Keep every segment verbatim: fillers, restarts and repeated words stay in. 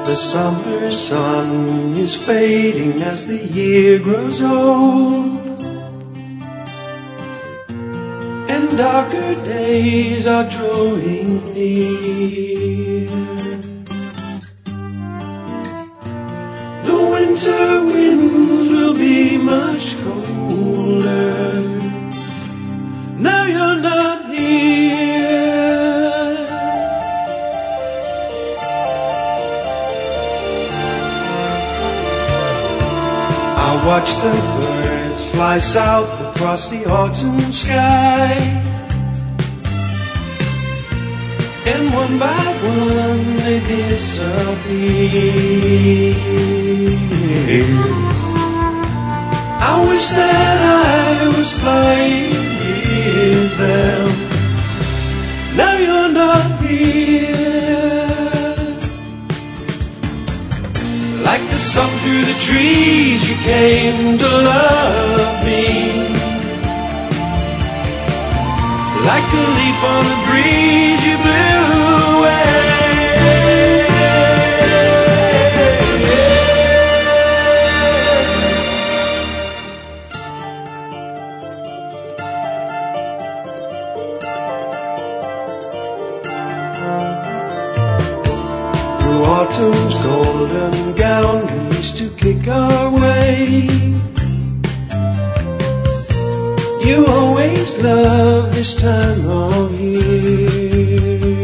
The summer sun is fading as the year grows old, and darker days are drawing near. The winter winds will be much colder. Now you're not here. I watch the birds fly south across the autumn sky, and one by one they disappear. I wish that I was flying with them. Now you're not here. Like the sun through the trees, you came to love me. Like a leaf on a breeze, you blew away. Through autumn's golden gown, we used to kick our way. You always love this time of year.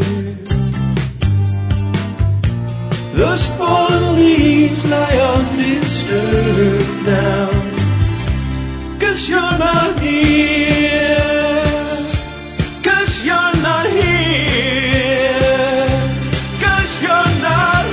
Those fallen leaves lie undisturbed now, 'cause you're not here. 'Cause you're not here. 'Cause you're not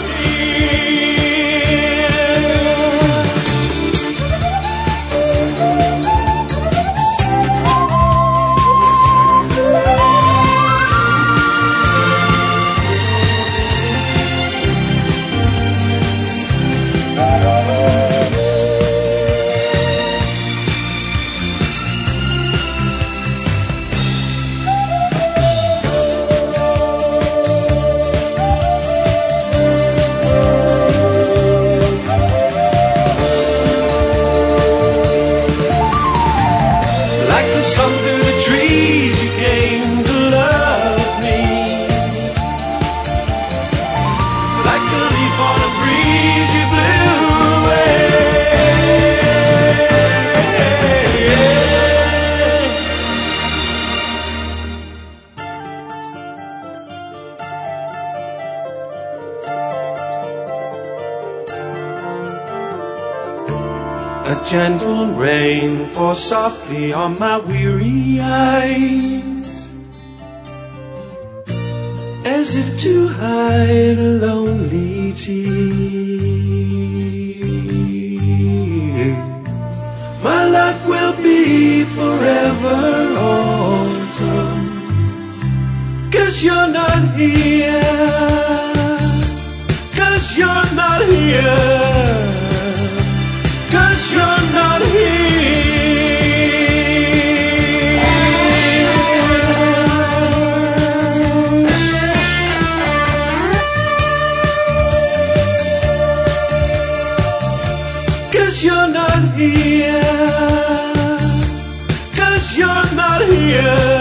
sun through the trees, you came to love me. Like a leaf on a breeze, you blew away. A gentle rain falls softly on my weary eyes, as if to hide a lonely tear. My life will be forever autumn, 'cause you're not here. 'Cause you're not here. 'Cause you're not here. 'Cause you're not here. 'Cause you're not here.